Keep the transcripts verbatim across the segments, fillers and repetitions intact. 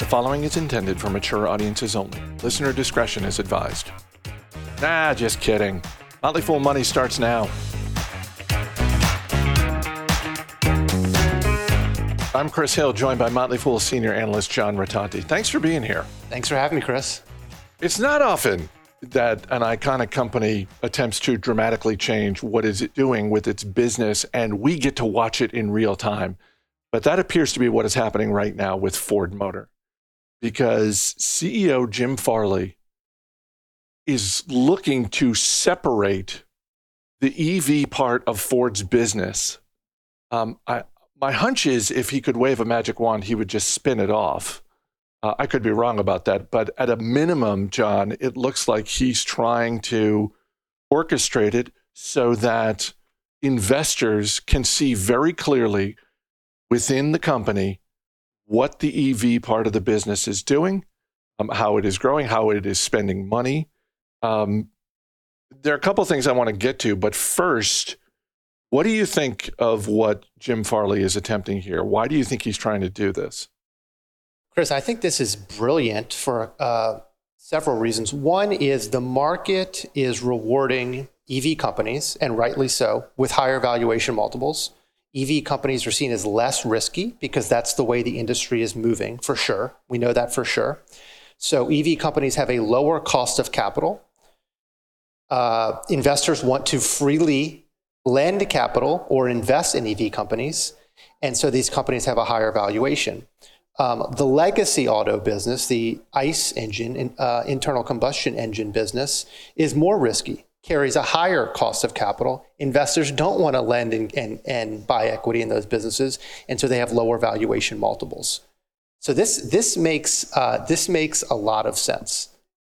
following is intended for mature audiences only. Listener discretion is advised. Nah, just kidding. Motley Fool Money starts now. I'm Chris Hill, joined by Motley Fool senior analyst John Rotonti. Thanks for being here. Thanks for having me, Chris. It's not often that an iconic company attempts to dramatically change what is it doing with its business, and we get to watch it in real time. But that appears to be what is happening right now with Ford Motor, because C E O Jim Farley is looking to separate the E V part of Ford's business. Um, I, my hunch is if he could wave a magic wand, he would just spin it off. Uh, I could be wrong about that, but at a minimum, John, it looks like he's trying to orchestrate it so that investors can see very clearly within the company what the E V part of the business is doing, um, how it is growing, how it is spending money. Um, there are a couple of things I want to get to, but first, what do you think of what Jim Farley is attempting here? Why do you think he's trying to do this? Chris, I think this is brilliant for uh, several reasons. One is the market is rewarding E V companies, and rightly so, with higher valuation multiples. E V companies are seen as less risky because that's the way the industry is moving, for sure. We know that for sure. So E V companies have a lower cost of capital. Uh, investors want to freely lend capital or invest in E V companies, and so these companies have a higher valuation. Um, the legacy auto business, the ICE engine, uh, internal combustion engine business, is more risky, carries a higher cost of capital. Investors don't want to lend and, and, and buy equity in those businesses, and so they have lower valuation multiples. So this this makes uh, this makes a lot of sense.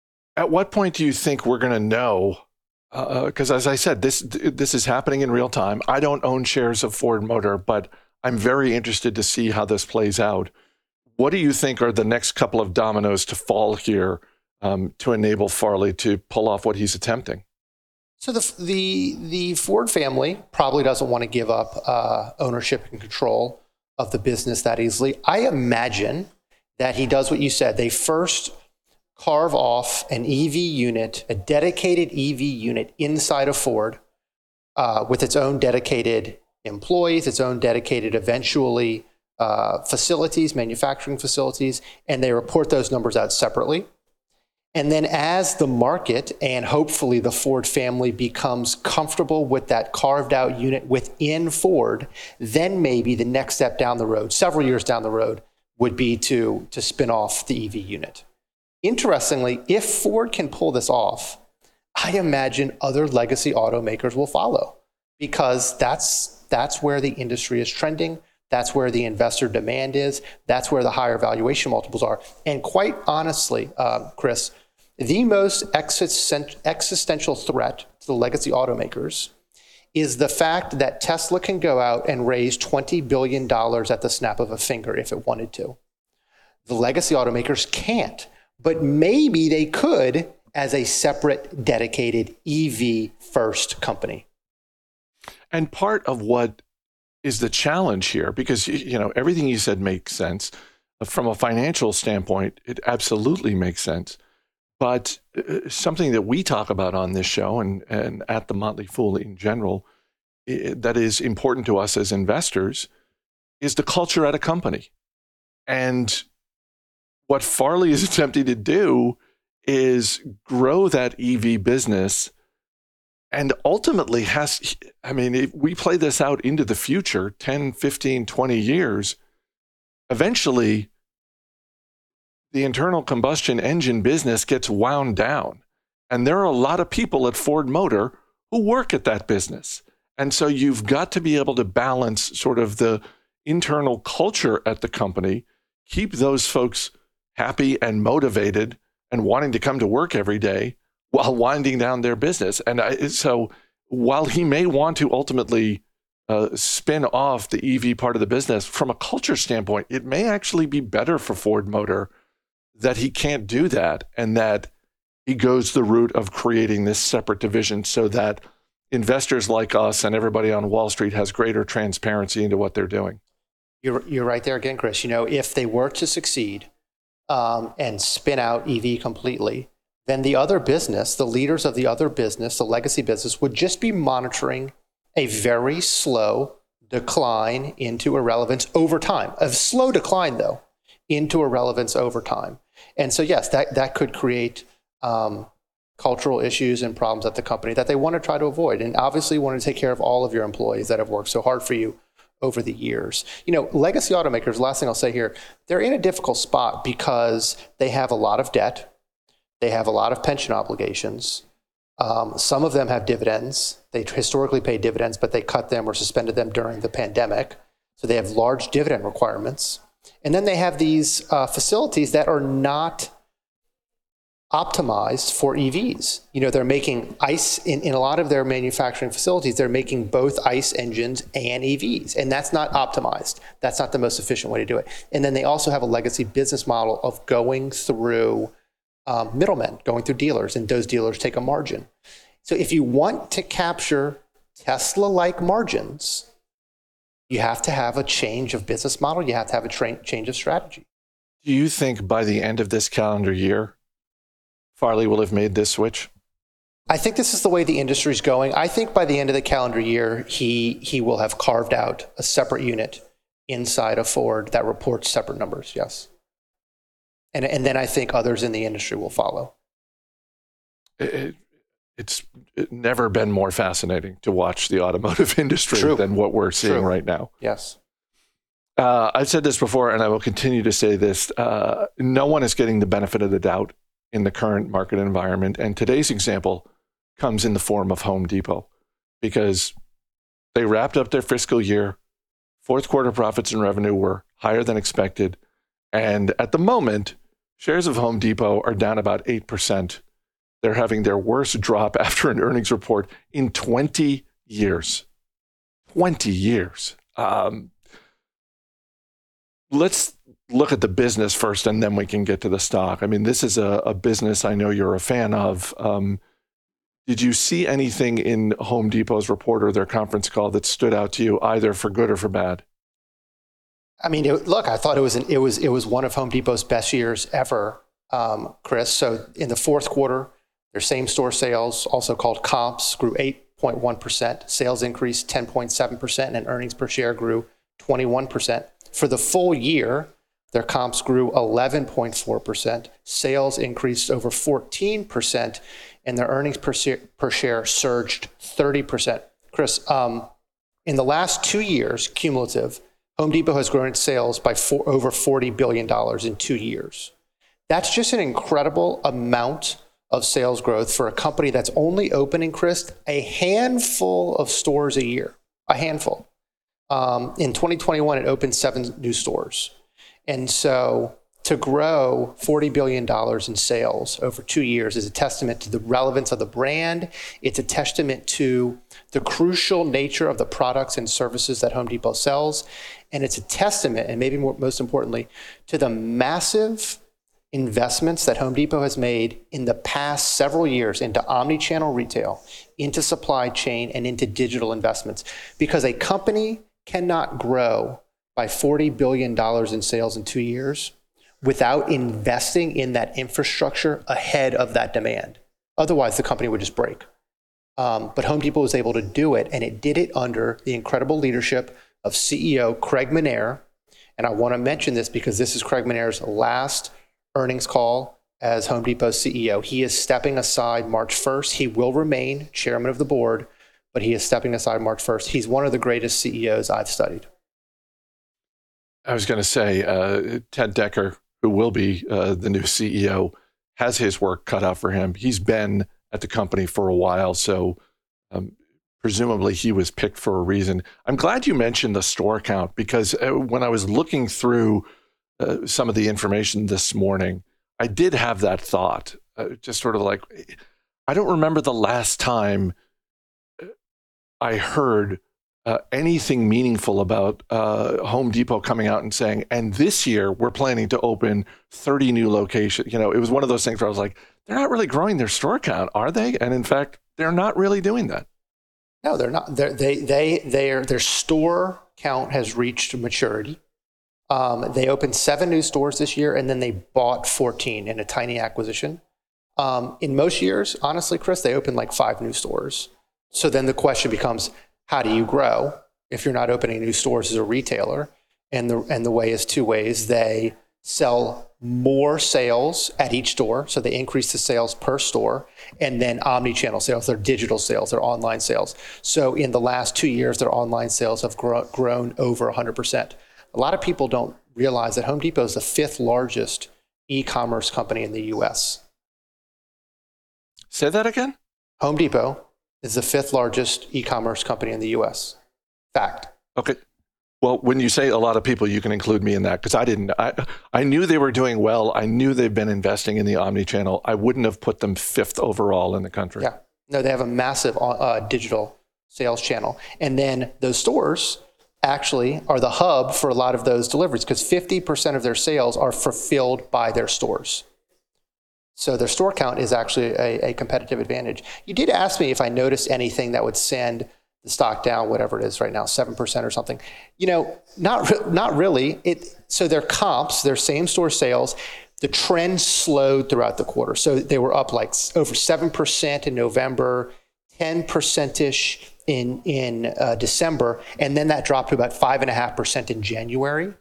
At what point do you think we're going to know? Because uh, as I said, this this is happening in real time. I don't own shares of Ford Motor, but I'm very interested to see how this plays out. What do you think are the next couple of dominoes to fall here um, to enable Farley to pull off what he's attempting? So the the the Ford family probably doesn't want to give up uh, ownership and control of the business that easily. I imagine that he does what you said. They first carve off an E V unit, a dedicated E V unit inside of Ford uh, with its own dedicated employees, its own dedicated eventually uh, facilities, manufacturing facilities, and they report those numbers out separately. And then as the market and hopefully the Ford family becomes comfortable with that carved out unit within Ford, then maybe the next step down the road, several years down the road, would be to, to spin off the E V unit. Interestingly, if Ford can pull this off, I imagine other legacy automakers will follow, because that's, that's where the industry is trending. That's where the investor demand is. That's where the higher valuation multiples are. And quite honestly, uh, Chris, the most existential threat to the legacy automakers is the fact that Tesla can go out and raise twenty billion dollars at the snap of a finger if it wanted to. The legacy automakers can't, but maybe they could as a separate, dedicated E V first company. And part of what is the challenge here, because you know everything you said makes sense from a financial standpoint, it absolutely makes sense. But uh, something that we talk about on this show and, and at the Motley Fool in general, I- that is important to us as investors, is the culture at a company. And what Farley is attempting to do is grow that E V business, and ultimately has, I mean, if we play this out into the future, ten, fifteen, twenty years, eventually the internal combustion engine business gets wound down. And there are a lot of people at Ford Motor who work at that business. And so you've got to be able to balance sort of the internal culture at the company, keep those folks happy and motivated and wanting to come to work every day while winding down their business. And I, so while he may want to ultimately uh, spin off the E V part of the business, from a culture standpoint, it may actually be better for Ford Motor that he can't do that, and that he goes the route of creating this separate division so that investors like us and everybody on Wall Street has greater transparency into what they're doing. You're, you're right there again, Chris. You know, if they were to succeed, um, and spin out E V completely, then the other business, the leaders of the other business, the legacy business, would just be monitoring a very slow decline into irrelevance over time. A slow decline, though, into irrelevance over time. And so, yes, that, that could create um, cultural issues and problems at the company that they want to try to avoid. And obviously, you want to take care of all of your employees that have worked so hard for you over the years. You know, legacy automakers, last thing I'll say here, they're in a difficult spot because they have a lot of debt. They have a lot of pension obligations. Um, some of them have dividends. They historically pay dividends, but they cut them or suspended them during the pandemic. So they have large dividend requirements. And then they have these uh, facilities that are not optimized for E Vs. You know, they're making ICE in, in a lot of their manufacturing facilities, they're making both ICE engines and E Vs. And that's not optimized. That's not the most efficient way to do it. And then they also have a legacy business model of going through um, middlemen, going through dealers, and those dealers take a margin. So if you want to capture Tesla-like margins, you have to have a change of business model. You have to have a tra- change of strategy. Do you think by the end of this calendar year, Farley will have made this switch? I think this is the way the industry is going. I think by the end of the calendar year, he he will have carved out a separate unit inside of Ford that reports separate numbers, yes. And, and then I think others in the industry will follow. It, it's never been more fascinating to watch the automotive industry True. than what we're seeing True. right now. Yes. Uh, I've said this before, and I will continue to say this. Uh, no one is getting the benefit of the doubt in the current market environment. And today's example comes in the form of Home Depot, because they wrapped up their fiscal year. Fourth quarter profits and revenue were higher than expected. And at the moment, shares of Home Depot are down about eight percent. They're having their worst drop after an earnings report in twenty years. twenty years. Um, let's look at the business first, and then we can get to the stock. I mean, this is a, a business I know you're a fan of. Um, did you see anything in Home Depot's report or their conference call that stood out to you, either for good or for bad? I mean, it, look, I thought it was an, it was it was one of Home Depot's best years ever, um, Chris. So in the fourth quarter, their same store sales, also called comps, grew eight point one percent. Sales increased ten point seven percent, and earnings per share grew twenty-one percent. For the full year, their comps grew eleven point four percent. Sales increased over fourteen percent, and their earnings per share, per share surged thirty percent. Chris, um, in the last two years, cumulative, Home Depot has grown its sales by four, over forty billion dollars in two years. That's just an incredible amount of sales growth for a company that's only opening, Chris, a handful of stores a year, a handful. Um, in twenty twenty-one, it opened seven new stores. And so to grow forty billion dollars in sales over two years is a testament to the relevance of the brand. It's a testament to the crucial nature of the products and services that Home Depot sells. And it's a testament, and maybe more, most importantly, to the massive investments that Home Depot has made in the past several years into omni-channel retail, into supply chain, and into digital investments. Because a company cannot grow by forty billion dollars in sales in two years without investing in that infrastructure ahead of that demand. Otherwise, the company would just break. Um, but Home Depot was able to do it, and it did it under the incredible leadership of C E O Craig Menear. And I want to mention this because this is Craig Menear's last earnings call as Home Depot C E O. He is stepping aside March first. He will remain chairman of the board, but he is stepping aside March first. He's one of the greatest C E Os I've studied. I was going to say, uh, Ted Decker, who will be uh, the new C E O, has his work cut out for him. He's been at the company for a while, so um, presumably he was picked for a reason. I'm glad you mentioned the store count, because uh, when I was looking through uh, some of the information this morning, I did have that thought, uh, just sort of like, I don't remember the last time I heard Uh, anything meaningful about uh, Home Depot coming out and saying, and this year we're planning to open thirty new locations. You know, it was one of those things where I was like, they're not really growing their store count, are they? And in fact, they're not really doing that. No, they're not. They're, they, they, their, their store count has reached maturity. Um, they opened seven new stores this year, and then they bought fourteen in a tiny acquisition. Um, in most years, honestly, Chris, they open like five new stores. So then the question becomes, how do you grow if you're not opening new stores as a retailer? And the and the way is two ways. They sell more sales at each store, so they increase the sales per store, and then omni-channel sales, their digital sales, their online sales. So in the last two years, their online sales have grow, grown over one hundred percent. A lot of people don't realize that Home Depot is the fifth largest e-commerce company in the U S. Say that again? Home Depot is the fifth largest e-commerce company in the U S. Fact. Okay. Well, when you say a lot of people, you can include me in that, because I didn't. I, I knew they were doing well. I knew they've been investing in the omni-channel. I wouldn't have put them fifth overall in the country. Yeah. No, they have a massive uh, digital sales channel. And then those stores actually are the hub for a lot of those deliveries, because fifty percent of their sales are fulfilled by their stores. So their store count is actually a, a competitive advantage. You did ask me if I noticed anything that would send the stock down, whatever it is right now, seven percent or something. You know, not, re- not really. It, so their comps, their same store sales, the trend slowed throughout the quarter. So they were up like over seven percent in November, ten percent-ish in, in uh, December, and then that dropped to about five point five percent in January.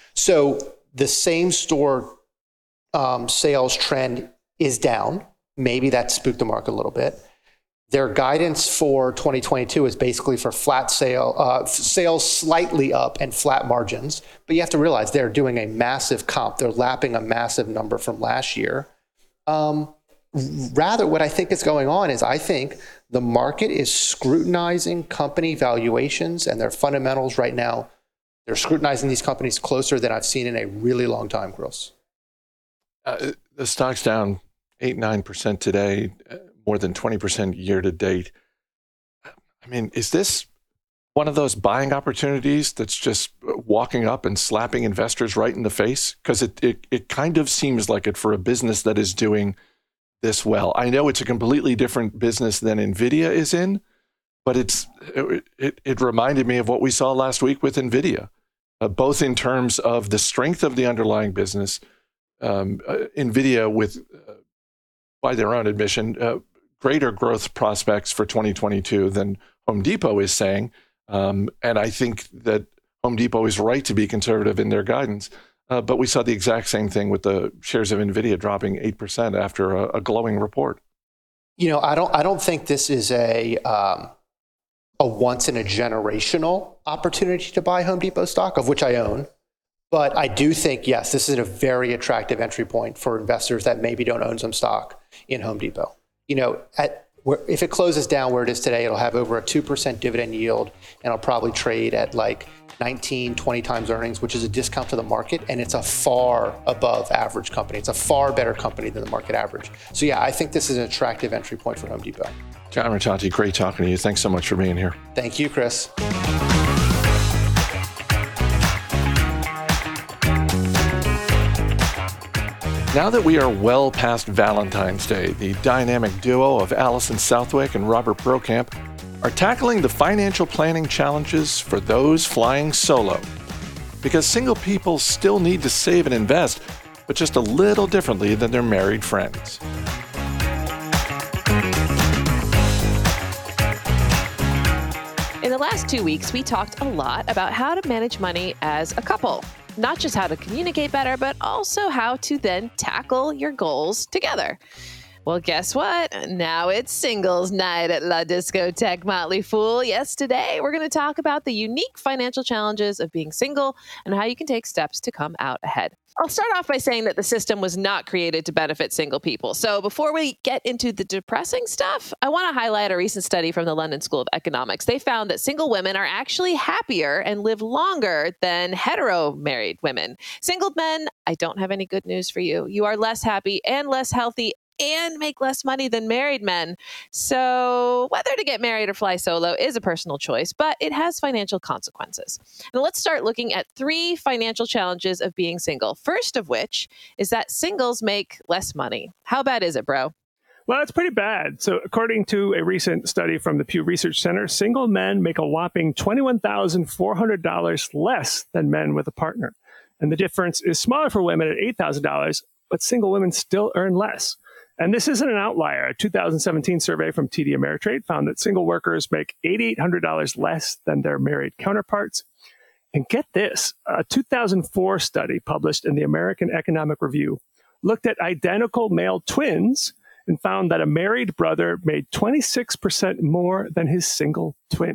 So the same store um, sales trend is down. Maybe that spooked the market a little bit. Their guidance for twenty twenty-two is basically for flat sale, uh, sales slightly up and flat margins. But you have to realize they're doing a massive comp. They're lapping a massive number from last year. Um, rather, what I think is going on is I think the market is scrutinizing company valuations and their fundamentals right now. They're scrutinizing these companies closer than I've seen in a really long time, Chris. Uh, the stock's down eight, nine percent today, more than twenty percent year to date. I mean, is this one of those buying opportunities that's just walking up and slapping investors right in the face? Because it, it, it kind of seems like it for a business that is doing this well. I know it's a completely different business than NVIDIA is in, but it's it, it, it reminded me of what we saw last week with NVIDIA, uh, both in terms of the strength of the underlying business. Um, uh, NVIDIA with, uh, by their own admission, uh, greater growth prospects for twenty twenty-two than Home Depot is saying. Um, and I think that Home Depot is right to be conservative in their guidance. Uh, but we saw the exact same thing with the shares of NVIDIA dropping eight percent after a, a glowing report. You know, I don't, I don't think this is a, um, a once in a generational opportunity to buy Home Depot stock, of which I own. But I do think, yes, this is a very attractive entry point for investors that maybe don't own some stock in Home Depot. You know, at, where, if it closes down where it is today, it'll have over a two percent dividend yield, and it'll probably trade at like nineteen, twenty times earnings, which is a discount to the market. And it's a far above average company. It's a far better company than the market average. So yeah, I think this is an attractive entry point for Home Depot. John Riccianti, great talking to you. Thanks so much for being here. Thank you, Chris. Now that we are well past Valentine's Day, the dynamic duo of Allison Southwick and Robert Brokamp are tackling the financial planning challenges for those flying solo. Because single people still need to save and invest, but just a little differently than their married friends. In the last two weeks, we talked a lot about how to manage money as a couple. Not just how to communicate better, but also how to then tackle your goals together. Well, guess what? Now it's singles night at La Discotheque Motley Fool. Yes, today we're going to talk about the unique financial challenges of being single and how you can take steps to come out ahead. I'll start off by saying that the system was not created to benefit single people. So before we get into the depressing stuff, I want to highlight a recent study from the London School of Economics. They found that single women are actually happier and live longer than hetero married women. Single men, I don't have any good news for you. You are less happy and less healthy and make less money than married men. So whether to get married or fly solo is a personal choice, but it has financial consequences. Now let's start looking at three financial challenges of being single. First of which is that singles make less money. How bad is it, bro? Well, it's pretty bad. So according to a recent study from the Pew Research Center, single men make a whopping twenty-one thousand four hundred dollars less than men with a partner. And the difference is smaller for women at eight thousand dollars, but single women still earn less. And this isn't an outlier. A two thousand seventeen survey from T D Ameritrade found that single workers make eight thousand eight hundred dollars less than their married counterparts. And get this, a two thousand four study published in the American Economic Review looked at identical male twins and found that a married brother made twenty-six percent more than his single twin.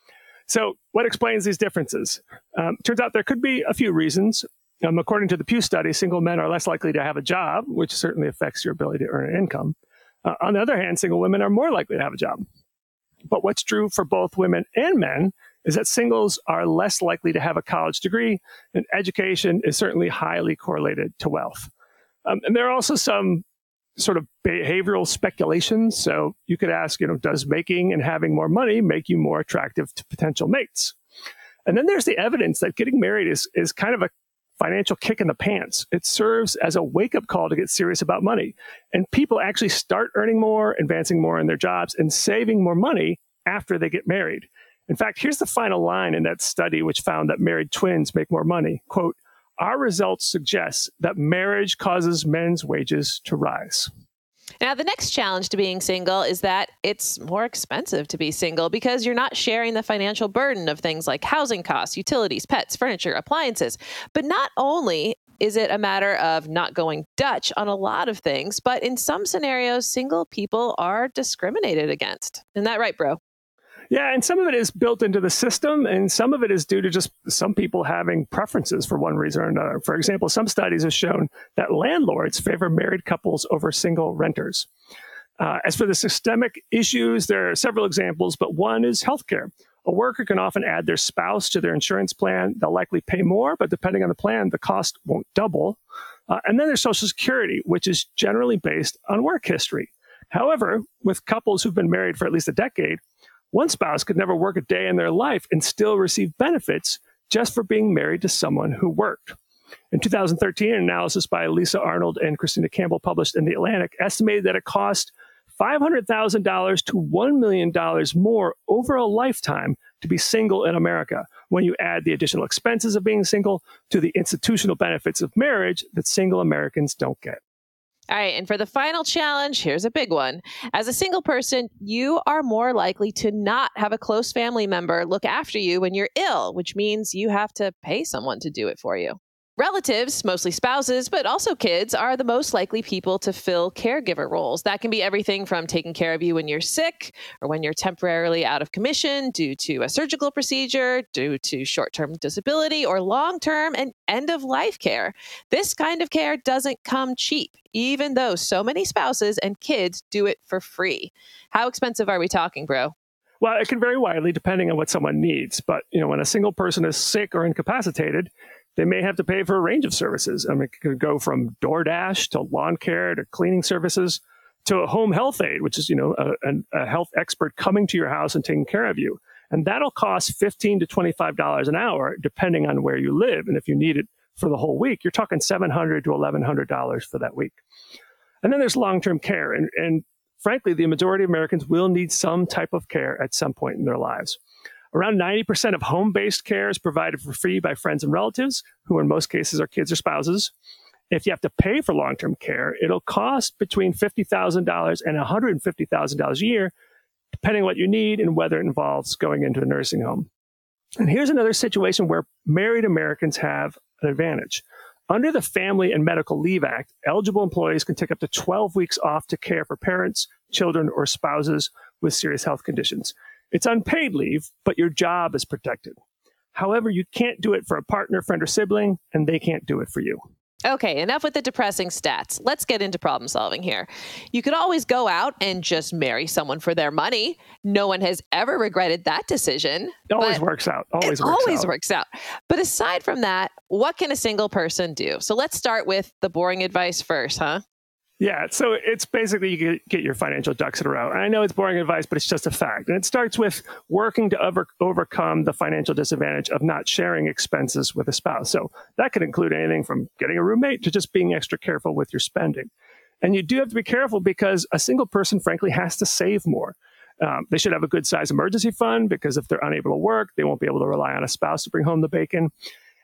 So what explains these differences? Um, turns out there could be a few reasons. Um, according to the Pew study, single men are less likely to have a job, which certainly affects your ability to earn an income. Uh, on the other hand, single women are more likely to have a job. But what's true for both women and men is that singles are less likely to have a college degree, and education is certainly highly correlated to wealth. Um, and there are also some sort of behavioral speculations. So you could ask, you know, does making and having more money make you more attractive to potential mates? And then there's the evidence that getting married is, is kind of a financial kick in the pants. It serves as a wake-up call to get serious about money. And people actually start earning more, advancing more in their jobs, and saving more money after they get married. In fact, here's the final line in that study, which found that married twins make more money. Quote, "Our results suggest that marriage causes men's wages to rise." Now, the next challenge to being single is that it's more expensive to be single because you're not sharing the financial burden of things like housing costs, utilities, pets, furniture, appliances. But not only is it a matter of not going Dutch on a lot of things, but in some scenarios, single people are discriminated against. Isn't that right, bro? Yeah, and some of it is built into the system, and some of it is due to just some people having preferences for one reason or another. For example, some studies have shown that landlords favor married couples over single renters. Uh, as for the systemic issues, there are several examples, but one is healthcare. A worker can often add their spouse to their insurance plan. They'll likely pay more, but depending on the plan, the cost won't double. Uh, and then there's Social Security, which is generally based on work history. However, with couples who've been married for at least a decade, one spouse could never work a day in their life and still receive benefits just for being married to someone who worked. In two thousand thirteen, an analysis by Lisa Arnold and Christina Campbell published in The Atlantic estimated that it cost five hundred thousand dollars to one million dollars more over a lifetime to be single in America when you add the additional expenses of being single to the institutional benefits of marriage that single Americans don't get. All right. And for the final challenge, here's a big one. As a single person, you are more likely to not have a close family member look after you when you're ill, which means you have to pay someone to do it for you. Relatives, mostly spouses, but also kids, are the most likely people to fill caregiver roles. That can be everything from taking care of you when you're sick or when you're temporarily out of commission due to a surgical procedure, due to short-term disability, or long-term and end-of-life care. This kind of care doesn't come cheap, even though so many spouses and kids do it for free. How expensive are we talking, bro? Well, it can vary widely depending on what someone needs. But, you know, when a single person is sick or incapacitated, they may have to pay for a range of services. I mean, it could go from DoorDash to lawn care to cleaning services to a home health aide, which is, you know, a, a health expert coming to your house and taking care of you. And that'll cost fifteen to twenty-five dollars an hour, depending on where you live. And if you need it for the whole week, you're talking seven hundred to eleven hundred dollars for that week. And then there's long-term care. And, and frankly, the majority of Americans will need some type of care at some point in their lives. Around ninety percent of home-based care is provided for free by friends and relatives, who in most cases are kids or spouses. If you have to pay for long-term care, it'll cost between fifty thousand dollars and one hundred fifty thousand dollars a year, depending on what you need and whether it involves going into a nursing home. And here's another situation where married Americans have an advantage. Under the Family and Medical Leave Act, eligible employees can take up to twelve weeks off to care for parents, children, or spouses with serious health conditions. It's unpaid leave, but your job is protected. However, you can't do it for a partner, friend, or sibling, and they can't do it for you. Okay, enough with the depressing stats. Let's get into problem solving here. You could always go out and just marry someone for their money. No one has ever regretted that decision. It always works out. Always it works always out. works out. But aside from that, what can a single person do? So let's start with the boring advice first, huh? Yeah, so it's basically you get, get your financial ducks in a row. And I know it's boring advice, but it's just a fact. And it starts with working to over, overcome the financial disadvantage of not sharing expenses with a spouse. So that could include anything from getting a roommate to just being extra careful with your spending. And you do have to be careful because a single person, frankly, has to save more. Um, they should have a good size emergency fund because if they're unable to work, they won't be able to rely on a spouse to bring home the bacon.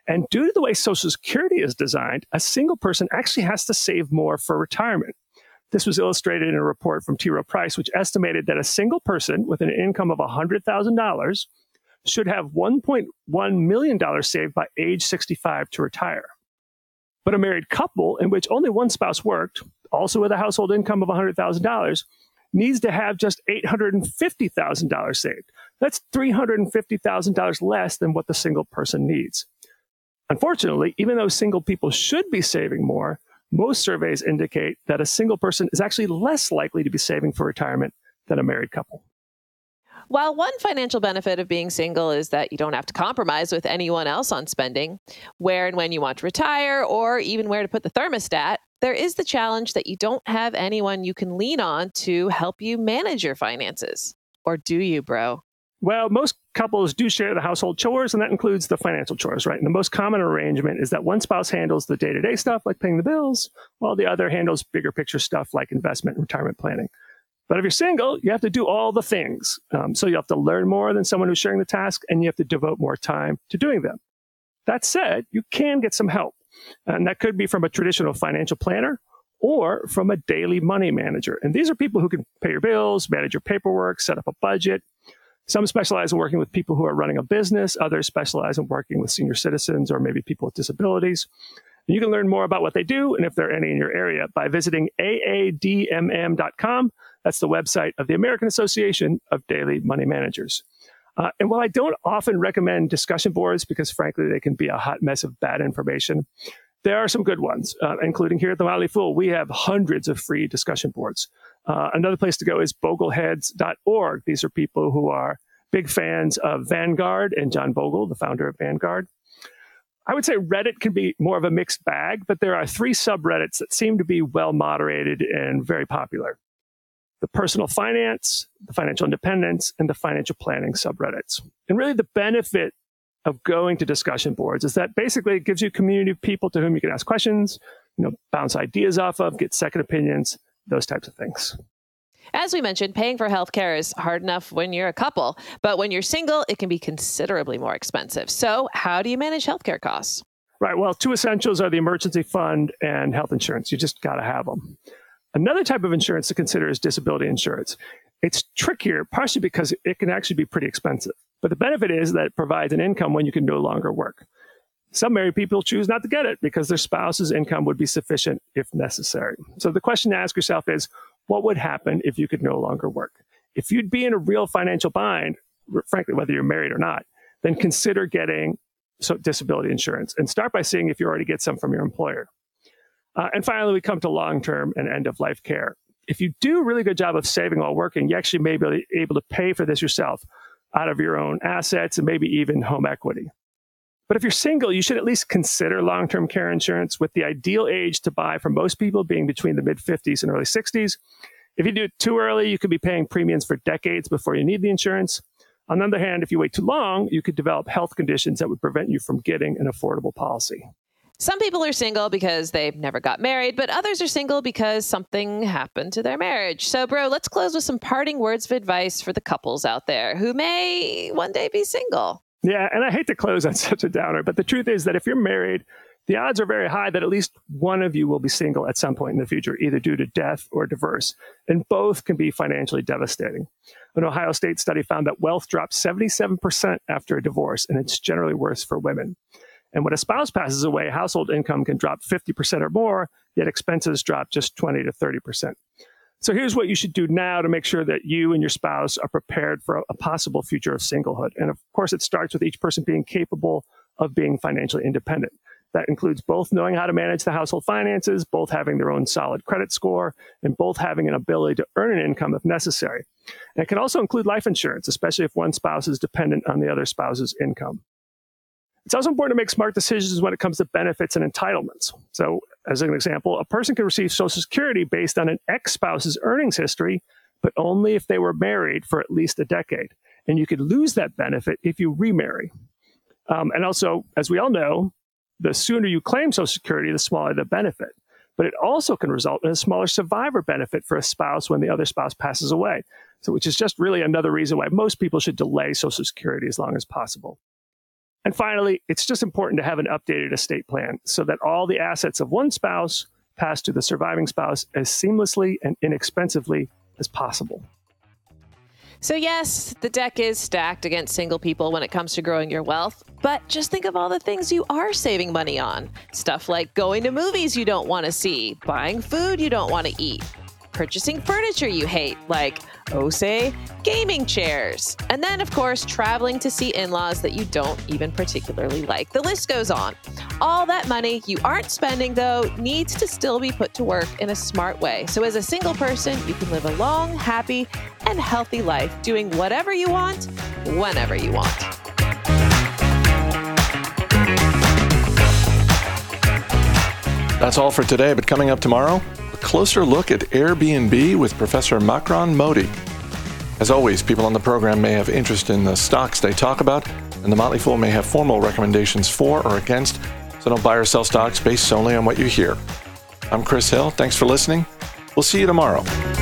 And due to the way Social Security is designed, a single person actually has to save more for retirement. This was illustrated in a report from T. Rowe Price, which estimated that a single person with an income of one hundred thousand dollars should have one point one million dollars saved by age sixty-five to retire. But a married couple in which only one spouse worked, also with a household income of one hundred thousand dollars, needs to have just eight hundred fifty thousand dollars saved. That's three hundred fifty thousand dollars less than what the single person needs. Unfortunately, even though single people should be saving more, most surveys indicate that a single person is actually less likely to be saving for retirement than a married couple. While one financial benefit of being single is that you don't have to compromise with anyone else on spending, where and when you want to retire, or even where to put the thermostat, there is the challenge that you don't have anyone you can lean on to help you manage your finances. Or do you, bro? Well, most couples do share the household chores, and that includes the financial chores, right? And the most common arrangement is that one spouse handles the day-to-day stuff like paying the bills, while the other handles bigger picture stuff like investment and retirement planning. But if you're single, you have to do all the things. Um, so you have to learn more than someone who's sharing the task, and you have to devote more time to doing them. That said, you can get some help. And that could be from a traditional financial planner or from a daily money manager. And these are people who can pay your bills, manage your paperwork, set up a budget. Some specialize in working with people who are running a business. Others specialize in working with senior citizens or maybe people with disabilities. And you can learn more about what they do and if there are any in your area by visiting A A D M M dot com. That's the website of the American Association of Daily Money Managers. Uh, and while I don't often recommend discussion boards because, frankly, they can be a hot mess of bad information, there are some good ones, uh, including here at the Motley Fool. We have hundreds of free discussion boards. Uh, another place to go is bogleheads dot org. These are people who are big fans of Vanguard and John Bogle, the founder of Vanguard. I would say Reddit can be more of a mixed bag, but there are three subreddits that seem to be well moderated and very popular: the personal finance, the financial independence, and the financial planning subreddits. And really the benefit of going to discussion boards is that basically it gives you a community of people to whom you can ask questions, you know, bounce ideas off of, get second opinions, those types of things. As we mentioned, paying for healthcare is hard enough when you're a couple, but when you're single, it can be considerably more expensive. So how do you manage healthcare costs? Right. Well, two essentials are the emergency fund and health insurance. You just got to have them. Another type of insurance to consider is disability insurance. It's trickier, partially because it can actually be pretty expensive. But the benefit is that it provides an income when you can no longer work. Some married people choose not to get it because their spouse's income would be sufficient if necessary. So the question to ask yourself is, what would happen if you could no longer work? If you'd be in a real financial bind, frankly, whether you're married or not, then consider getting so disability insurance and start by seeing if you already get some from your employer. Uh, and finally, we come to long-term and end-of-life care. If you do a really good job of saving while working, you actually may be able to pay for this yourself out of your own assets and maybe even home equity. But if you're single, you should at least consider long-term care insurance, with the ideal age to buy for most people being between the mid-fifties and early sixties. If you do it too early, you could be paying premiums for decades before you need the insurance. On the other hand, if you wait too long, you could develop health conditions that would prevent you from getting an affordable policy. Some people are single because they've never got married, but others are single because something happened to their marriage. So, bro, let's close with some parting words of advice for the couples out there who may one day be single. Yeah, and I hate to close on such a downer, but the truth is that if you're married, the odds are very high that at least one of you will be single at some point in the future, either due to death or divorce, and both can be financially devastating. An Ohio State study found that wealth drops seventy-seven percent after a divorce, and it's generally worse for women. And when a spouse passes away, household income can drop fifty percent or more, yet expenses drop just twenty to thirty percent. So here's what you should do now to make sure that you and your spouse are prepared for a possible future of singlehood. And of course, it starts with each person being capable of being financially independent. That includes both knowing how to manage the household finances, both having their own solid credit score, and both having an ability to earn an income if necessary. And it can also include life insurance, especially if one spouse is dependent on the other spouse's income. It's also important to make smart decisions when it comes to benefits and entitlements. So, as an example, a person can receive Social Security based on an ex-spouse's earnings history, but only if they were married for at least a decade. And you could lose that benefit if you remarry. Um, and also, as we all know, the sooner you claim Social Security, the smaller the benefit. But it also can result in a smaller survivor benefit for a spouse when the other spouse passes away. So, which is just really another reason why most people should delay Social Security as long as possible. And finally, it's just important to have an updated estate plan so that all the assets of one spouse pass to the surviving spouse as seamlessly and inexpensively as possible. So yes, the deck is stacked against single people when it comes to growing your wealth, but just think of all the things you are saving money on. Stuff like going to movies you don't want to see, buying food you don't want to eat, purchasing furniture you hate, like, oh, say, gaming chairs. And then, of course, traveling to see in-laws that you don't even particularly like. The list goes on. All that money you aren't spending, though, needs to still be put to work in a smart way. So as a single person, you can live a long, happy, and healthy life, doing whatever you want, whenever you want. That's all for today, but coming up tomorrow, a closer look at Airbnb with Professor Makran Modi. As always, people on the program may have interest in the stocks they talk about, and the Motley Fool may have formal recommendations for or against, so don't buy or sell stocks based solely on what you hear. I'm Chris Hill. Thanks for listening. We'll see you tomorrow.